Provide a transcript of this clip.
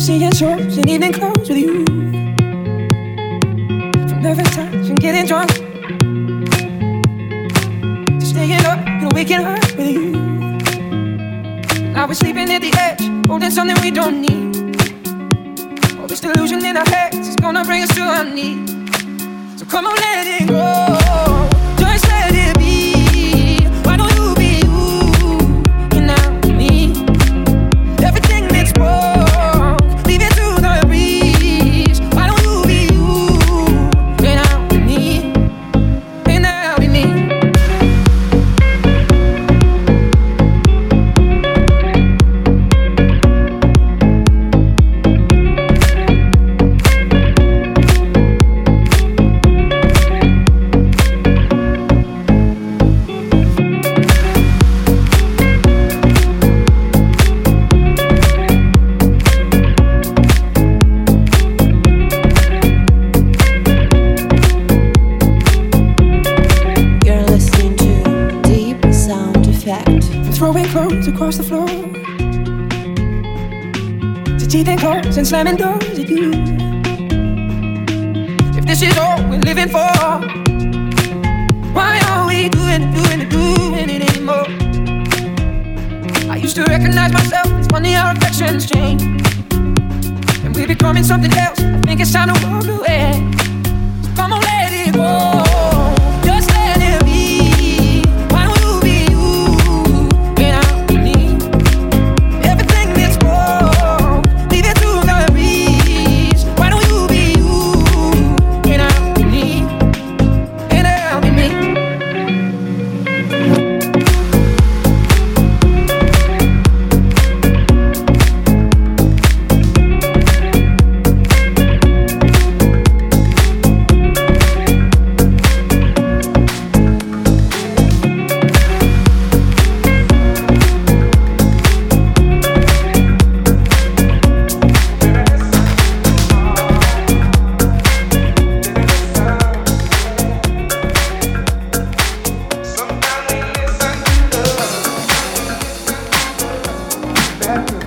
seeing shows in evening clothes with you. From nervous touch and getting drunk to staying up and waking up with you. Now we're sleeping at the edge, holding something we don't need. All this delusion in our heads is gonna bring us to our knees. So come on, let it go. Just let it be. Why don't you be you? And now me. Everything that's wrong, leave it to the breeze. Why don't you be you? And now me. And now me. Throwing clothes across the floor, to teething clothes and slamming doors at you. If this is all we're living for, why are we doing it anymore? I used to recognize myself, it's funny how affections change, and we're becoming something else. I think it's time to walk away. So come on, let it go. Just let it be. Why don't you be you? That